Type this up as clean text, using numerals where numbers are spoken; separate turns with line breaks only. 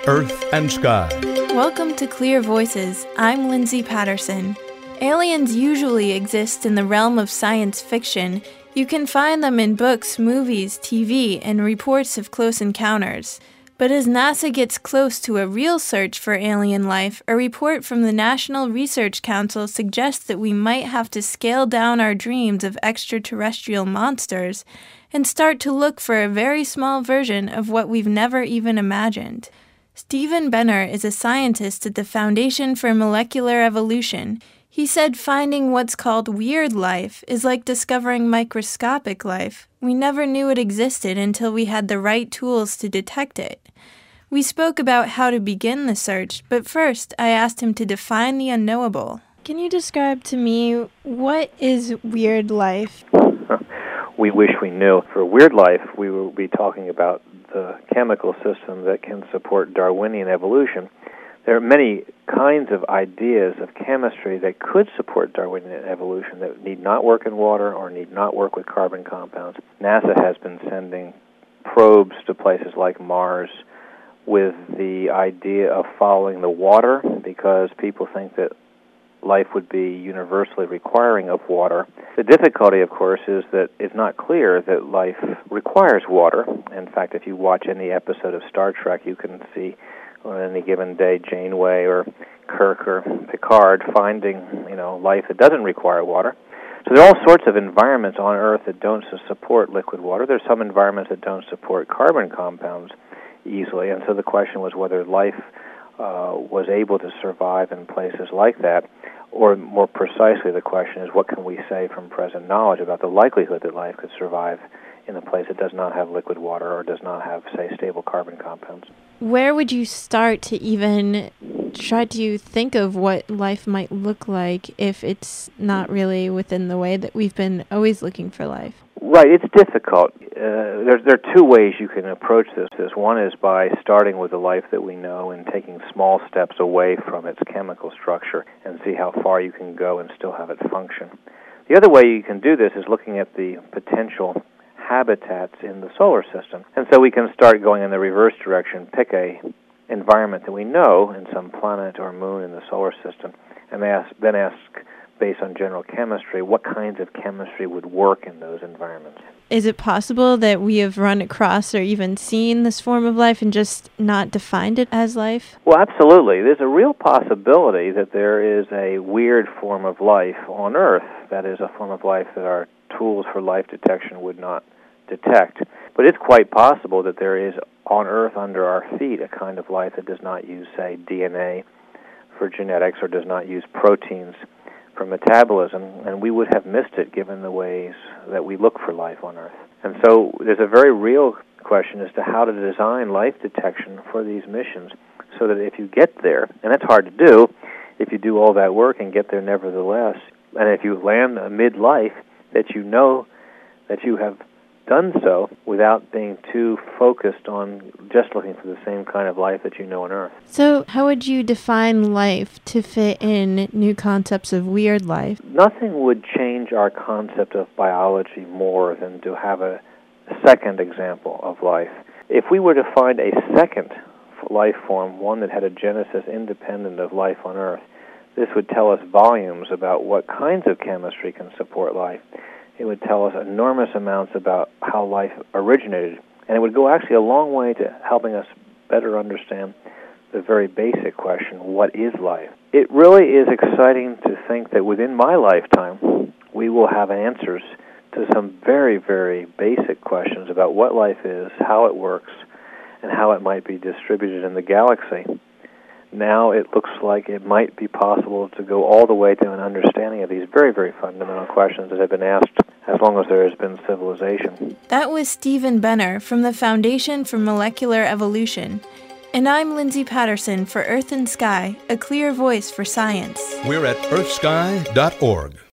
Earth and Sky.
Welcome to Clear Voices. I'm Lindsay Patterson. Aliens usually exist in the realm of science fiction. You can find them in books, movies, TV, and reports of close encounters. But as NASA gets close to a real search for alien life, a report from the National Research Council suggests that we might have to scale down our dreams of extraterrestrial monsters and start to look for a very small version of what we've never even imagined. Stephen Benner is a scientist at the Foundation for Molecular Evolution. He said finding what's called weird life is like discovering microscopic life. We never knew it existed until we had the right tools to detect it. We spoke about how to begin the search, but first I asked him to define the unknowable. Can you describe to me what is weird life?
We wish we knew. For weird life, we will be talking about the chemical system that can support Darwinian evolution. There are many kinds of ideas of chemistry that could support Darwinian evolution that need not work in water or need not work with carbon compounds. NASA has been sending probes to places like Mars with the idea of following the water because people think that life would be universally requiring of water. The difficulty, of course, is that it's not clear that life requires water. In fact, if you watch any episode of Star Trek, you can see on any given day Janeway or Kirk or Picard finding, life that doesn't require water. So there are all sorts of environments on Earth that don't support liquid water. There's some environments that don't support carbon compounds easily, and so the question was whether life was able to survive in places like that, or more precisely, the question is what can we say from present knowledge about the likelihood that life could survive in a place that does not have liquid water or does not have, say, stable carbon compounds.
Where would you start to even try to think of what life might look like if it's not really within the way that we've been always looking for life?
Right, it's difficult. There are two ways you can approach this. One is by starting with the life that we know and taking small steps away from its chemical structure and see how far you can go and still have it function. The other way you can do this is looking at the potential habitats in the solar system. And so we can start going in the reverse direction, pick a environment that we know in some planet or moon in the solar system, and then ask, based on general chemistry, what kinds of chemistry would work in those environments.
Is it possible that we have run across or even seen this form of life and just not defined it as life?
Well, absolutely. There's a real possibility that there is a weird form of life on Earth, that is, a form of life that our tools for life detection would not detect. But it's quite possible that there is on Earth under our feet a kind of life that does not use, say, DNA for genetics or does not use proteins for metabolism, and we would have missed it given the ways that we look for life on Earth. And so there's a very real question as to how to design life detection for these missions so that if you get there, and it's hard to do, if you do all that work and get there nevertheless, and if you land mid-life, that you know that you have done so without being too focused on just looking for the same kind of life that you know on Earth.
So how would you define life to fit in new concepts of weird life?
Nothing would change our concept of biology more than to have a second example of life. If we were to find a second life form, one that had a genesis independent of life on Earth, this would tell us volumes about what kinds of chemistry can support life. It would tell us enormous amounts about how life originated, and it would go actually a long way to helping us better understand the very basic question, what is life? It really is exciting to think that within my lifetime, we will have answers to some very, very basic questions about what life is, how it works, and how it might be distributed in the galaxy. Now it looks like it might be possible to go all the way to an understanding of these very, very fundamental questions that have been asked as long as there has been civilization.
That was Stephen Benner from the Foundation for Molecular Evolution. And I'm Lindsay Patterson for Earth and Sky, a clear voice for science.
We're at earthsky.org.